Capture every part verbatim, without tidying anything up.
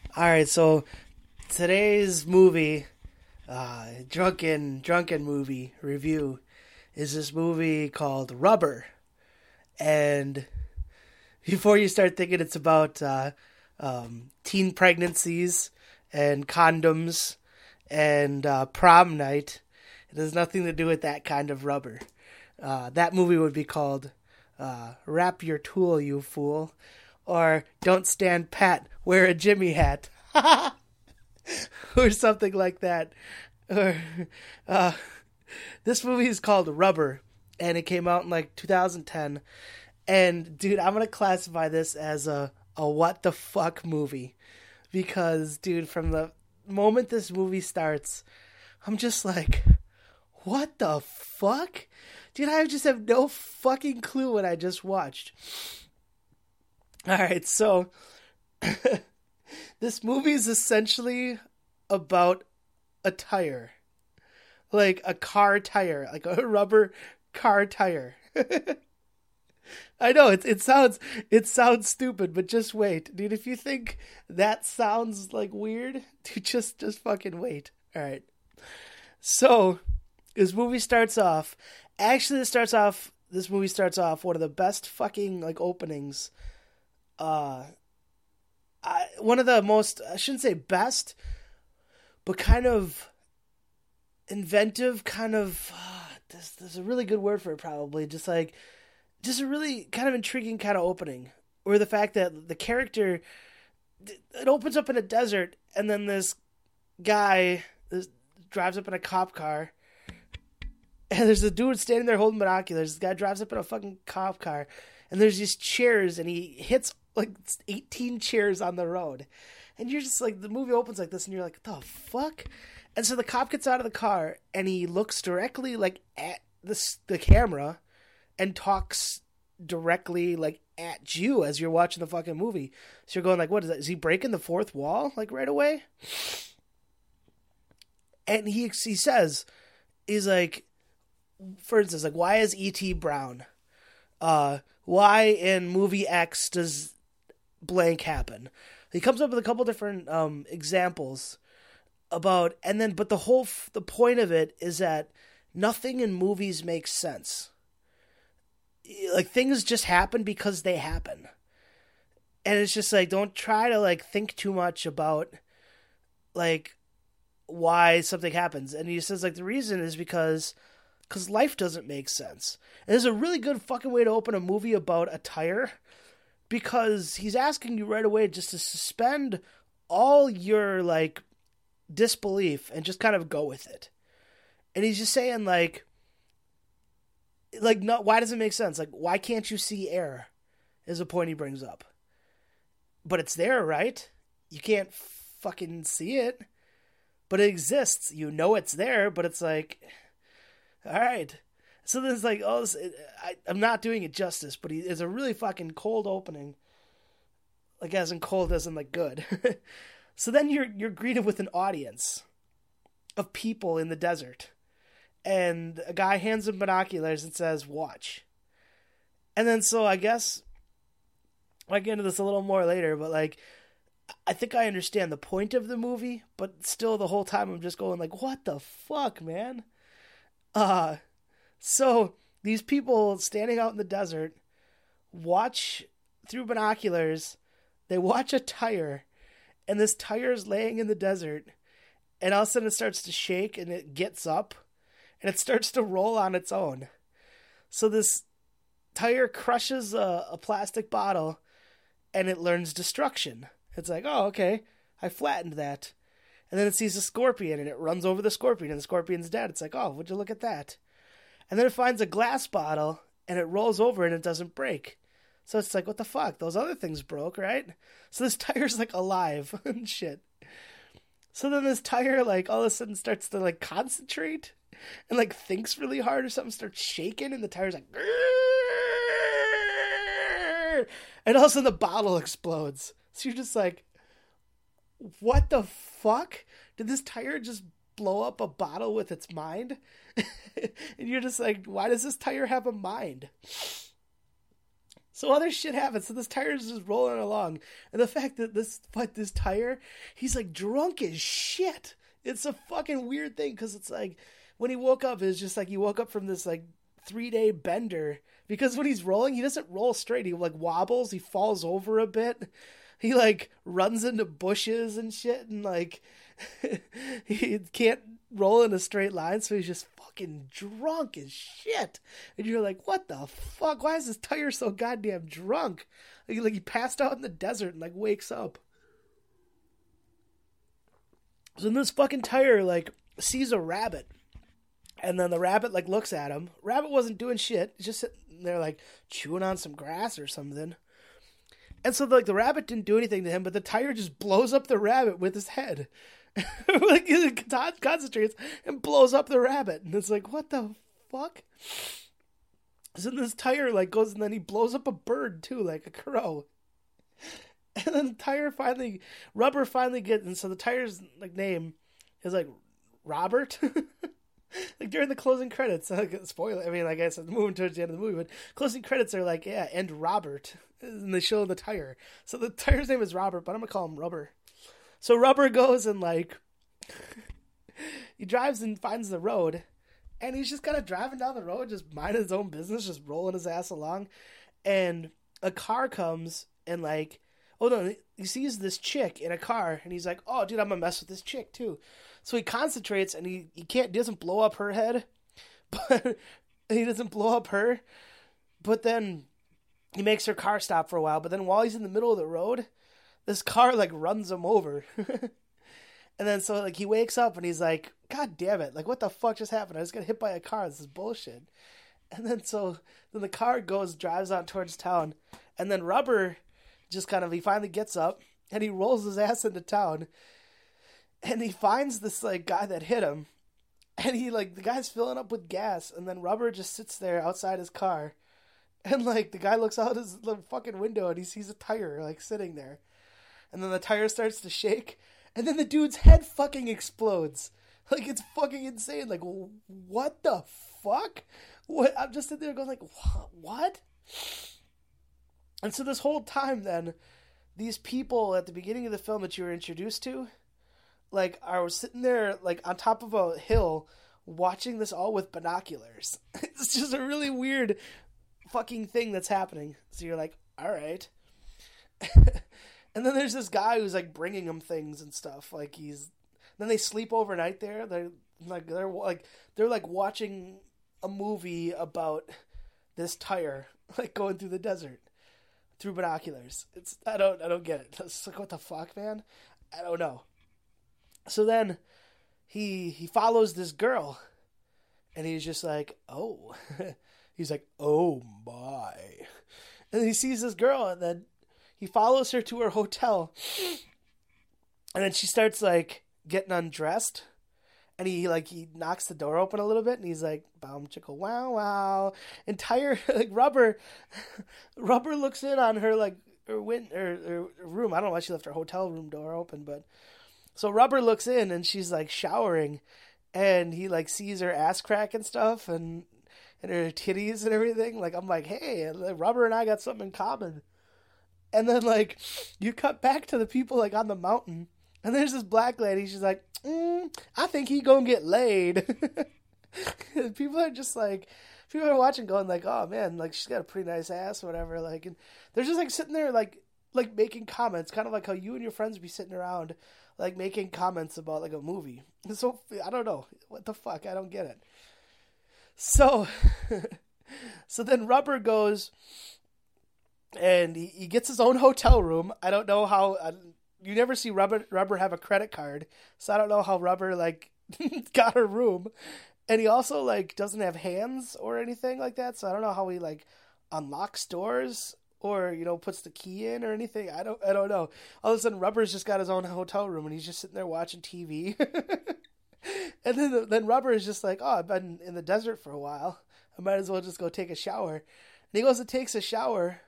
All right, so today's movie, uh, drunken drunken movie review, is this movie called Rubber. And before you start thinking it's about uh, um, teen pregnancies and condoms and uh, prom night, it has nothing to do with that kind of rubber. Uh, that movie would be called uh, Wrap Your Tool, You Fool, or Don't Stand Pat, Wear a Jimmy Hat, or something like that. Or uh, this movie is called Rubber, and it came out in like two thousand ten. And dude, I'm gonna classify this as a a what the fuck movie, because dude, from the moment this movie starts, I'm just like, what the fuck? Dude, I just have no fucking clue what I just watched. Alright, so this movie is essentially about a tire. Like a car tire. Like a rubber car tire. I know, it, it sounds it sounds stupid, but just wait. Dude, if you think that sounds like weird, dude, just, just fucking wait. Alright. So, this movie starts off... Actually, this starts off... This movie starts off one of the best fucking, like, openings. Uh... I, one of the most... I shouldn't say best, but kind of inventive, kind of... Uh, there's, there's a really good word for it, probably. Just, like... Just a really kind of intriguing kind of opening. Or the fact that the character... It opens up in a desert, and then this guy this, drives up in a cop car... And there's a dude standing there holding binoculars. This guy drives up in a fucking cop car. And there's these chairs, and he hits like eighteen chairs on the road. And you're just like, the movie opens like this, and you're like, what the fuck? And so the cop gets out of the car, and he looks directly like at this, the camera and talks directly like at you as you're watching the fucking movie. So you're going like, what is that? Is he breaking the fourth wall like right away? And he, he says, he's like, for instance, like, why is E T brown? Uh, why in movie X does blank happen? He comes up with a couple different um, examples about, and then, but the whole, the point of it is that nothing in movies makes sense. Like, things just happen because they happen. And it's just like, don't try to, like, think too much about, like, why something happens. And he says, like, the reason is because... Because life doesn't make sense. And there's a really good fucking way to open a movie about a tire. Because he's asking you right away just to suspend all your, like, disbelief and just kind of go with it. And he's just saying, like, like, no, why does it make sense? Like, why can't you see air? Is a point he brings up. But it's there, right? You can't fucking see it. But it exists. You know it's there, but it's like... All right. So there's like, oh, this, I, I'm not doing it justice, but he is a really fucking cold opening. Like, as in cold, as in like good. So then you're you're greeted with an audience of people in the desert. And a guy hands him binoculars and says, watch. And then so I guess, I'll get into this a little more later, but like, I think I understand the point of the movie, but still the whole time I'm just going like, what the fuck, man? Uh, so these people standing out in the desert watch through binoculars. They watch a tire, and this tire is laying in the desert, and all of a sudden it starts to shake, and it gets up, and it starts to roll on its own. So this tire crushes a, a plastic bottle, and it learns destruction. It's like, oh, okay, I flattened that. And then it sees a scorpion, and it runs over the scorpion, and the scorpion's dead. It's like, oh, would you look at that? And then it finds a glass bottle, and it rolls over, and it doesn't break. So it's like, what the fuck? Those other things broke, right? So this tire's, like, alive and shit. So then this tire, like, all of a sudden starts to, like, concentrate and, like, thinks really hard or something, starts shaking, and the tire's like... And all of a sudden the bottle explodes. So you're just like... What the fuck? Did this tire just blow up a bottle with its mind? And you're just like, why does this tire have a mind? So other shit happens. So this tire is just rolling along, and the fact that this, but this tire, he's like drunk as shit. It's a fucking weird thing because it's like when he woke up, it's just like he woke up from this like three day bender because when he's rolling, he doesn't roll straight. He like wobbles. He falls over a bit. He like runs into bushes and shit, and like he can't roll in a straight line, so he's just fucking drunk as shit. And you're like, what the fuck? Why is this tire so goddamn drunk? Like, like he passed out in the desert and like wakes up. So then this fucking tire like sees a rabbit, and then the rabbit like looks at him. Rabbit wasn't doing shit. He's just sitting there like chewing on some grass or something. And so like the rabbit didn't do anything to him, but the tire just blows up the rabbit with his head. Like he concentrates and blows up the rabbit, and it's like, what the fuck? So this tire like goes, and then he blows up a bird too, like a crow. And then the tire finally, Rubber finally gets, and so the tire's like name is like Robert. Like during the closing credits, like, spoiler. I mean, I guess it's moving towards the end of the movie, but closing credits are like, yeah, and Robert, and they show the tire. So the tire's name is Robert, but I'm gonna call him Rubber. So Rubber goes and like he drives and finds the road, and he's just kind of driving down the road, just minding his own business, just rolling his ass along, and a car comes and like, oh no, he sees this chick in a car, and he's like, oh dude, I'm gonna mess with this chick too. So he concentrates, and he, he can't doesn't blow up her head, but he doesn't blow up her, but then he makes her car stop for a while. But then while he's in the middle of the road, this car like runs him over. And then so like he wakes up and he's like, God damn it, like what the fuck just happened? I just got hit by a car. This is bullshit. And then so then the car goes, drives on towards town, and then Rubber just kind of, he finally gets up and he rolls his ass into town, and he finds this like guy that hit him, and he like, the guy's filling up with gas, and then Rubber just sits there outside his car, and like the guy looks out his little fucking window and he sees a tire like sitting there, and then the tire starts to shake, and then the dude's head fucking explodes. Like, it's fucking insane. Like, what the fuck? What? I'm just sitting there going like, what? And so this whole time then, these people at the beginning of the film that you were introduced to, like, are sitting there, like, on top of a hill, watching this all with binoculars. It's just a really weird fucking thing that's happening. So you're like, all right. And then there's this guy who's, like, bringing them things and stuff. Like, he's... Then they sleep overnight there. They're, like, they're, like, they're, like, watching a movie about this tire, like, going through the desert through binoculars. It's... I don't... I don't get it. It's like, what the fuck, man? I don't know. So then he he follows this girl, and he's just like, oh. He's like, oh my. And he sees this girl, and then he follows her to her hotel, and then she starts like getting undressed, and he like he knocks the door open a little bit, and he's like, boom chicka wow wow. Entire like Rubber Rubber looks in on her like her win her, her room. I don't know why she left her hotel room door open, but so Rubber looks in, and she's like showering, and he like sees her ass crack and stuff, and and her titties and everything. Like, I'm like, hey, Rubber and I got something in common. And then like you cut back to the people like on the mountain, and there's this black lady. She's like, mm, I think he gonna get laid. People are just like, people are watching going like, oh man, like she's got a pretty nice ass or whatever. Like, and they're just like sitting there like like making comments, kind of like how you and your friends be sitting around like making comments about like a movie. So I don't know what the fuck. I don't get it. So, so then Rubber goes, and he, he gets his own hotel room. I don't know how. Uh, you never see Rubber Rubber have a credit card, so I don't know how Rubber like got her room. And he also like doesn't have hands or anything like that, so I don't know how he like unlocks doors or, you know, puts the key in or anything. I don't I don't know. All of a sudden, Rubber's just got his own hotel room, and he's just sitting there watching T V. And then then Rubber is just like, oh, I've been in the desert for a while. I might as well just go take a shower. And he goes and takes a shower.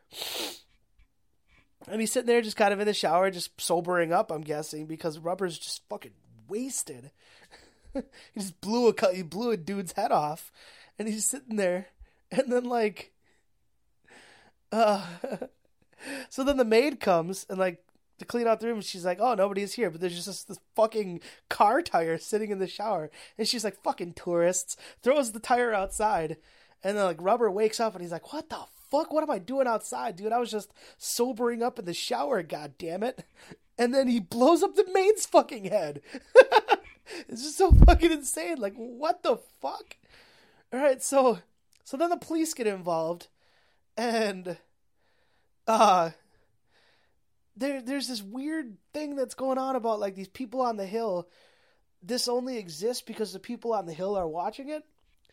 And he's sitting there just kind of in the shower, just sobering up, I'm guessing, because Rubber's just fucking wasted. He just blew a, he blew a dude's head off. And he's sitting there. And then, like... Uh, so then the maid comes and like to clean out the room, and she's like, "Oh, nobody's here," but there's just this, this fucking car tire sitting in the shower, and she's like, "Fucking tourists!" Throws the tire outside, and then like Rubber wakes up and he's like, "What the fuck? What am I doing outside, dude? I was just sobering up in the shower. God damn it!" And then he blows up the maid's fucking head. It's just so fucking insane. Like, what the fuck? All right, so so then the police get involved, and uh. There, there's this weird thing that's going on about, like, these people on the hill. This only exists because the people on the hill are watching it.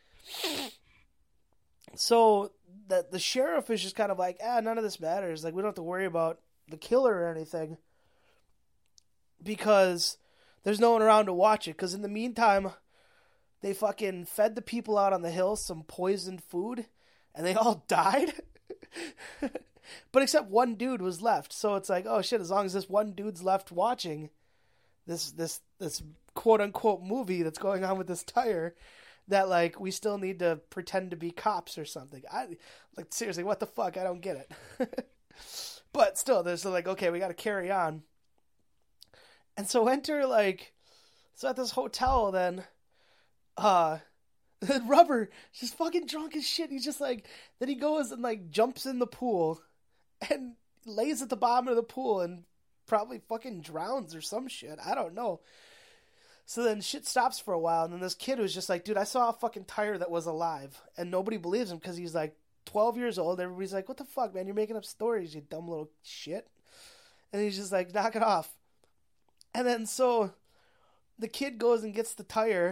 So, the, the sheriff is just kind of like, ah, none of this matters. Like, we don't have to worry about the killer or anything. Because there's no one around to watch it. Because in the meantime, they fucking fed the people out on the hill some poisoned food. And they all died. But except one dude was left, so it's like, oh shit, as long as this one dude's left watching this this this quote unquote movie that's going on with this tire, that like we still need to pretend to be cops or something. I like seriously, what the fuck? I don't get it. But still, there's like, okay, we got to carry on. And so enter like, so at this hotel then, uh. Rubber, just fucking drunk as shit. He's just like, then he goes and like jumps in the pool and lays at the bottom of the pool and probably fucking drowns or some shit. I don't know. So then shit stops for a while, and then this kid was just like, dude, I saw a fucking tire that was alive. And nobody believes him because he's like twelve years old. Everybody's like, what the fuck, man? You're making up stories, you dumb little shit. And he's just like, knock it off. And then so the kid goes and gets the tire.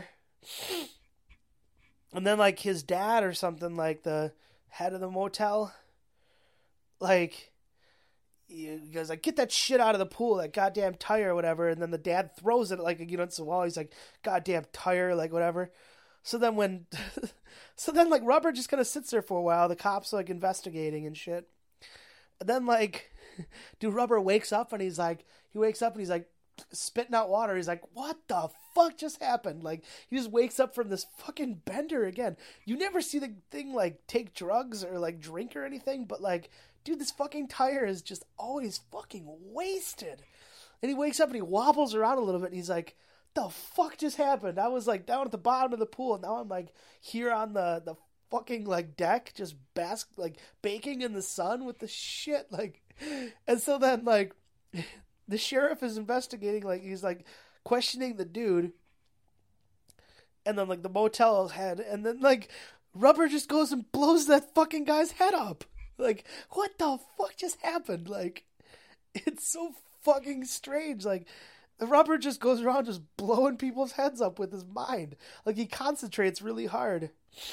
And then, like, his dad or something, like, the head of the motel, like, he goes, like, get that shit out of the pool, that goddamn tire or whatever. And then the dad throws it, like, against the wall. He's like, goddamn tire, like, whatever. So then when, so then, like, Rubber just kind of sits there for a while. The cops, like, investigating and shit. And then, like, dude, Rubber wakes up and he's like, he wakes up and he's like, spitting out water. He's like, what the fuck just happened? Like, he just wakes up from this fucking bender again. You never see the thing like take drugs or like drink or anything, but like, dude, this fucking tire is just always fucking wasted. And he wakes up and he wobbles around a little bit and he's like, the fuck just happened? I was like down at the bottom of the pool and now I'm like here on the the fucking like deck just bask like baking in the sun with the shit, like. And so then like the sheriff is investigating, like, he's, like, questioning the dude. And then, like, the motel head. And then, like, Rubber just goes and blows that fucking guy's head up. Like, what the fuck just happened? Like, it's so fucking strange. Like, the Rubber just goes around just blowing people's heads up with his mind. Like, he concentrates really hard.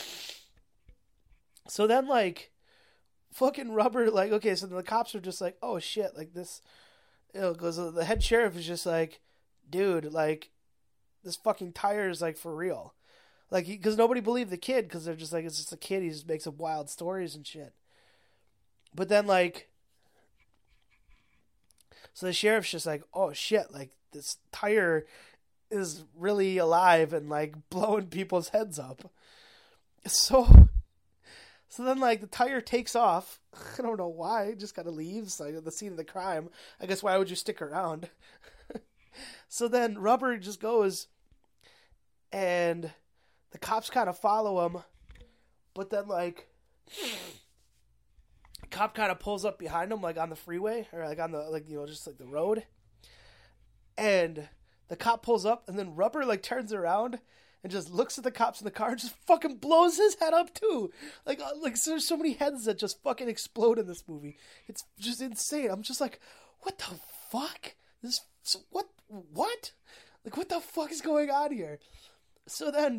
So then, like, fucking Rubber, like, okay, so then the cops are just like, oh, shit, like, this... You know, because the head sheriff is just like, dude, like, this fucking tire is, like, for real. Like, because nobody believed the kid, because they're just like, it's just a kid, he just makes up wild stories and shit. But then, like, so the sheriff's just like, oh, shit, like, this tire is really alive and, like, blowing people's heads up. So... So then, like, the tire takes off. I don't know why. It just kind of leaves, like, the scene of the crime. I guess why would you stick around? So then Rubber just goes, and the cops kind of follow him. But then, like, the cop kind of pulls up behind him, like, on the freeway. Or, like, on the, like, you know, just, like, the road. And the cop pulls up, and then Rubber, like, turns around and just looks at the cops in the car and just fucking blows his head up too. Like, uh, like so there's so many heads that just fucking explode in this movie. It's just insane. I'm just like, what the fuck? This what what? Like, what the fuck is going on here? So then,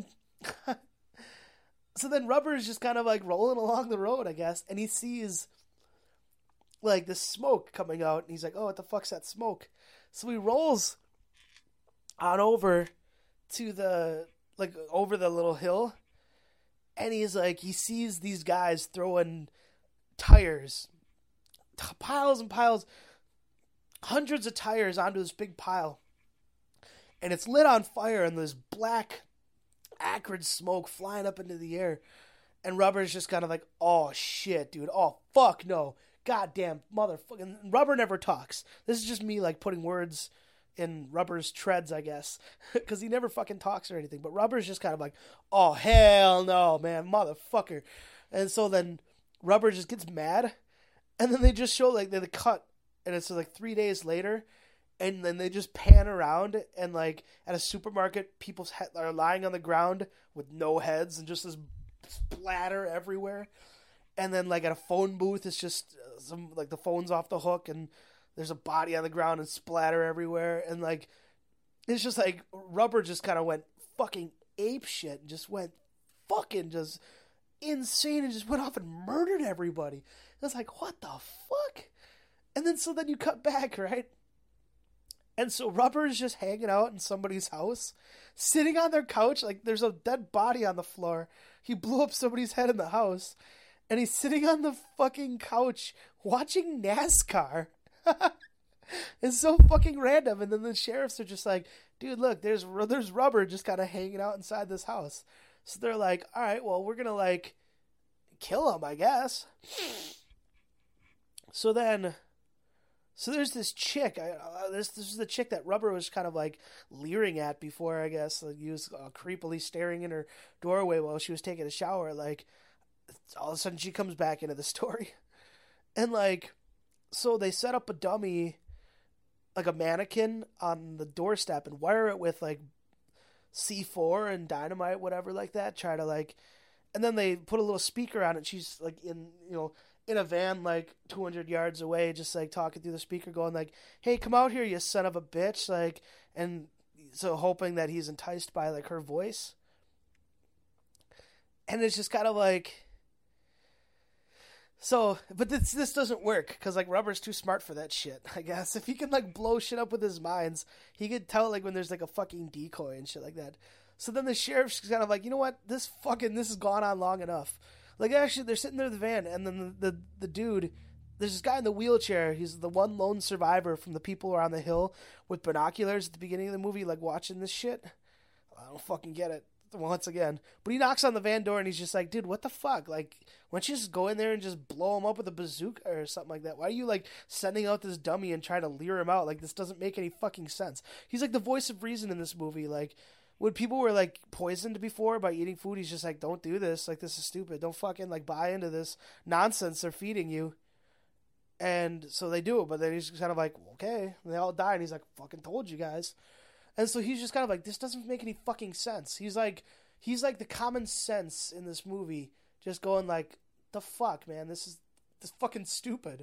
so then Rubber is just kind of like rolling along the road, I guess, and he sees like this smoke coming out, and he's like, oh, what the fuck's that smoke? So he rolls on over to the like over the little hill, and he's like, he sees these guys throwing tires, t- piles and piles, hundreds of tires onto this big pile, and it's lit on fire, and there's black, acrid smoke flying up into the air, and Rubber's just kind of like, oh shit, dude, oh fuck no, goddamn motherfucking Rubber never talks. This is just me like putting words in Rubber's treads, I guess, because he never fucking talks or anything. But Rubber's just kind of like, oh hell no, man, motherfucker. And so then Rubber just gets mad, and then they just show like they cut, and it's like three days later. And then they just pan around, and like at a supermarket, people's heads are lying on the ground with no heads, and just this splatter everywhere. And then like at a phone booth, it's just some like the phone's off the hook, and there's a body on the ground and splatter everywhere. And like it's just like Rubber just kind of went fucking ape shit, and just went fucking just insane, and just went off and murdered everybody. And it's like, what the fuck? And then so then you cut back, right? And so Rubber is just hanging out in somebody's house, sitting on their couch. Like, there's a dead body on the floor. He blew up somebody's head in the house. And he's sitting on the fucking couch watching NASCAR. It's so fucking random. And then the sheriffs are just like, dude, look, there's there's Rubber just kind of hanging out inside this house. So they're like, all right, well, we're going to, like, kill him, I guess. So then... So there's this chick. I, uh, this this is the chick that Rubber was kind of like leering at before, I guess. Like, he was uh, creepily staring in her doorway while she was taking a shower. Like, all of a sudden she comes back into the story. And, like, so they set up a dummy, like a mannequin on the doorstep and wire it with, like, C four and dynamite, whatever, like that. Try to, like... And then they put a little speaker on it. She's, like, in, you know... in a van like two hundred yards away, just like talking through the speaker going like, hey, come out here, you son of a bitch. Like, and so hoping that he's enticed by like her voice. And it's just kind of like, so, but this, this doesn't work because like Rubber's too smart for that shit, I guess. If he can like blow shit up with his minds, he could tell like when there's like a fucking decoy and shit like that. So then the sheriff's kind of like, you know what, this fucking, this has gone on long enough. Like, actually, they're sitting there in the van, and then the, the, the dude, there's this guy in the wheelchair. He's the one lone survivor from the people who are on the hill with binoculars at the beginning of the movie, like, watching this shit. I don't fucking get it, once again. But he knocks on the van door, and he's just like, dude, what the fuck? Like, why don't you just go in there and just blow him up with a bazooka or something like that? Why are you, like, sending out this dummy and trying to lure him out? Like, this doesn't make any fucking sense. He's, like, the voice of reason in this movie, like... When people were, like, poisoned before by eating food, he's just like, don't do this. Like, this is stupid. Don't fucking, like, buy into this nonsense they're feeding you. And so they do it, but then he's kind of like, okay. And they all die, and he's like, fucking told you guys. And so he's just kind of like, this doesn't make any fucking sense. He's like, he's like the common sense in this movie, just going like, the fuck, man? This is, this is fucking stupid.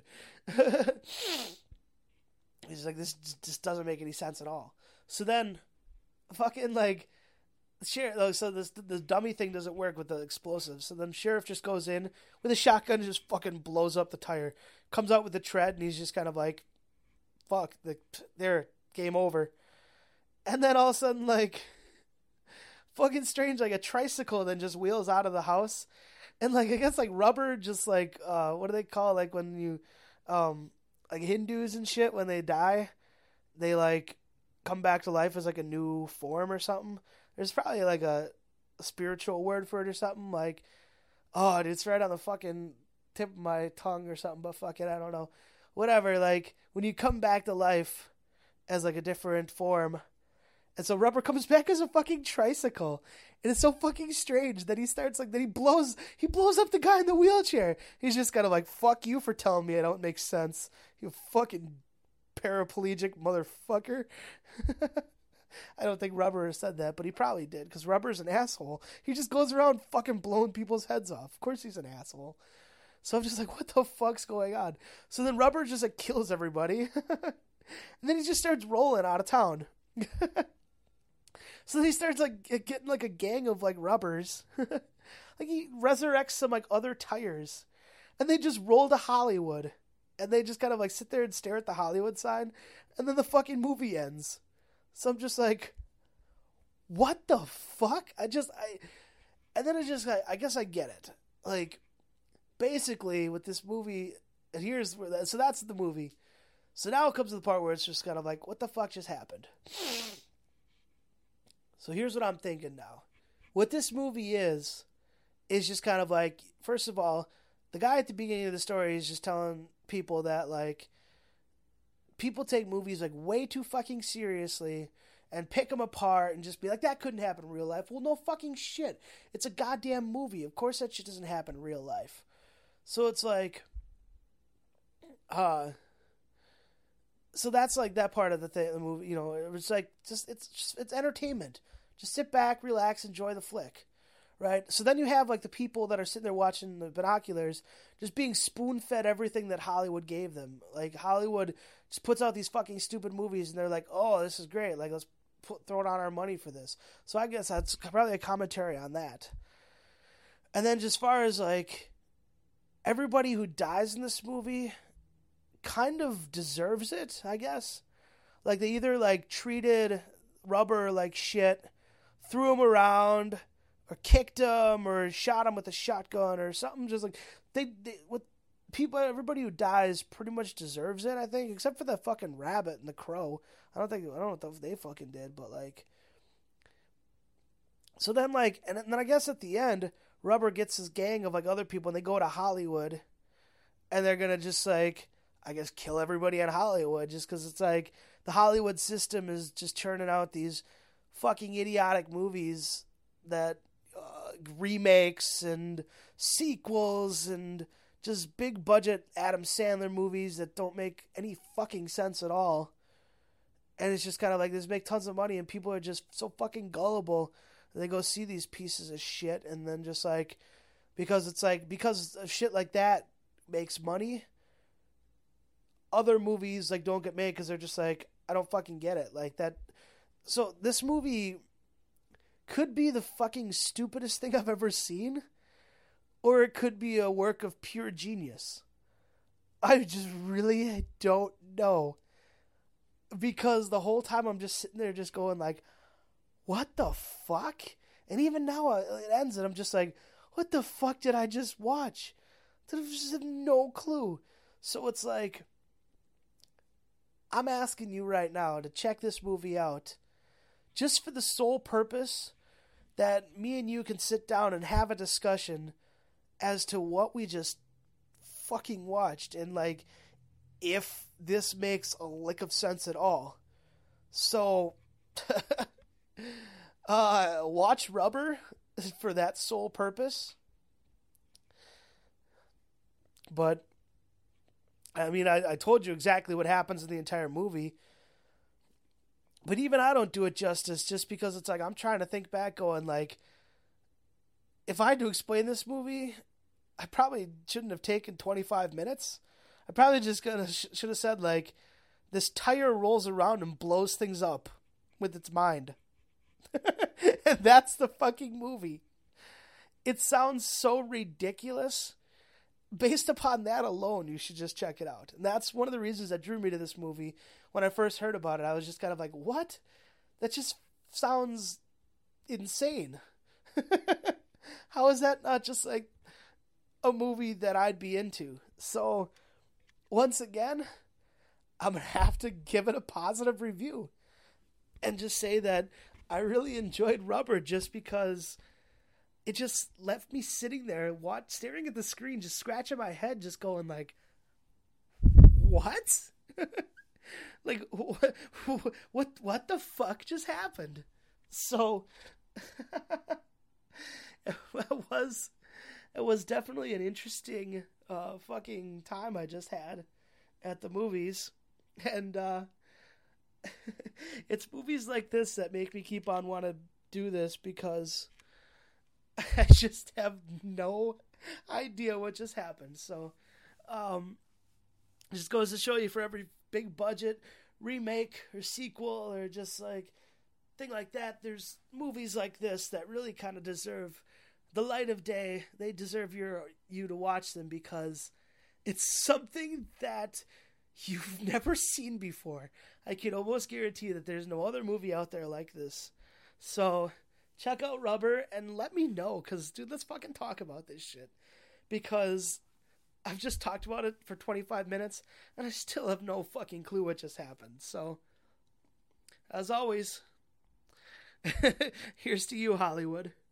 He's like, this just doesn't make any sense at all. So then... Fucking like, sheriff. So this this dummy thing doesn't work with the explosives. So then sheriff just goes in with a shotgun and just fucking blows up the tire. Comes out with the tread and he's just kind of like, "Fuck, the there, game over." And then all of a sudden, like, fucking strange, like a tricycle then just wheels out of the house, and like I guess like Rubber just like uh what do they call it? Like when you um like Hindus and shit when they die, they like. Come back to life as like a new form or something. There's probably like a, a spiritual word for it or something. Like, oh, dude, it's right on the fucking tip of my tongue or something, but fuck it, I don't know. Whatever, like, when you come back to life as like a different form. And so Rubber comes back as a fucking tricycle. And it's so fucking strange that he starts like, that he blows, he blows up the guy in the wheelchair. He's just kind of like, fuck you for telling me I don't make sense. You fucking paraplegic motherfucker. I don't think Rubber said that, but he probably did, because Rubber's an asshole. He just goes around fucking blowing people's heads off. Of course he's an asshole. So I'm just like, what the fuck's going on? So then Rubber just like kills everybody. And then he just starts rolling out of town. So then he starts like getting like a gang of like Rubbers. Like he resurrects some like other tires. And they just roll to Hollywood. And they just kind of like sit there and stare at the Hollywood sign. And then the fucking movie ends. So I'm just like, what the fuck? I just, I, and then I just, I, I guess I get it. Like, basically with this movie, and here's where that, so that's the movie. So now it comes to the part where it's just kind of like, what the fuck just happened? So here's what I'm thinking now. What this movie is, is just kind of like, first of all, the guy at the beginning of the story is just telling people that like people take movies like way too fucking seriously and pick them apart and just be like, that couldn't happen in real life. Well, no fucking shit. It's a goddamn movie. Of course that shit doesn't happen in real life. So it's like, uh, so that's like that part of the thing, the movie, you know, it was like, just, it's just, it's entertainment. Just sit back, relax, enjoy the flick. Right? So then you have like the people that are sitting there watching the binoculars just being spoon-fed everything that Hollywood gave them. Like Hollywood just puts out these fucking stupid movies and they're like, oh, this is great. Like, let's put, throw down our money for this. So I guess that's probably a commentary on that. And then just as far as like everybody who dies in this movie kind of deserves it, I guess. Like they either like treated Rubber like shit, threw him around, or kicked him, or shot him with a shotgun, or something. Just like they, they, what people, everybody who dies pretty much deserves it. I think, except for the fucking rabbit and the crow. I don't think I don't know if they fucking did, but like. So then, like, and then I guess at the end, Rubber gets his gang of like other people, and they go to Hollywood, and they're gonna just like, I guess, kill everybody in Hollywood, just because it's like the Hollywood system is just churning out these fucking idiotic movies that uh, remakes and sequels and just big budget Adam Sandler movies that don't make any fucking sense at all. And it's just kind of like, this make tons of money and people are just so fucking gullible. They go see these pieces of shit and then just like, because it's like, because of shit like that makes money, other movies like don't get made because they're just like, I don't fucking get it. Like that. So this movie could be the fucking stupidest thing I've ever seen, or it could be a work of pure genius. I just really don't know. Because the whole time I'm just sitting there just going like, what the fuck? And even now it ends and I'm just like, what the fuck did I just watch? I just have no clue. So it's like, I'm asking you right now to check this movie out just for the sole purpose that me and you can sit down and have a discussion as to what we just fucking watched and like if this makes a lick of sense at all. So uh watch Rubber for that sole purpose. But I mean, I, I told you exactly what happens in the entire movie. But even I don't do it justice just because it's like I'm trying to think back going like, if I had to explain this movie, I probably shouldn't have taken twenty-five minutes. I probably just gonna sh- should have said like, this tire rolls around and blows things up with its mind. And that's the fucking movie. It sounds so ridiculous. Based upon that alone, you should just check it out. And that's one of the reasons that drew me to this movie. When I first heard about it, I was just kind of like, what? That just sounds insane. How is that not just like a movie that I'd be into? So, once again, I'm going to have to give it a positive review. And just say that I really enjoyed Rubber just because it just left me sitting there, watch, staring at the screen, just scratching my head, just going like, "What? Like, what, what? What the fuck just happened?" So, it was, it was definitely an interesting, uh, fucking time I just had at the movies, and uh, it's movies like this that make me keep on want to do this because I just have no idea what just happened. So, um, it just goes to show you for every big budget remake or sequel or just like thing like that, there's movies like this that really kind of deserve the light of day. They deserve your you to watch them because it's something that you've never seen before. I can almost guarantee that there's no other movie out there like this. So check out Rubber and let me know, because, dude, let's fucking talk about this shit. Because I've just talked about it for twenty-five minutes, and I still have no fucking clue what just happened. So, as always, here's to you, Hollywood.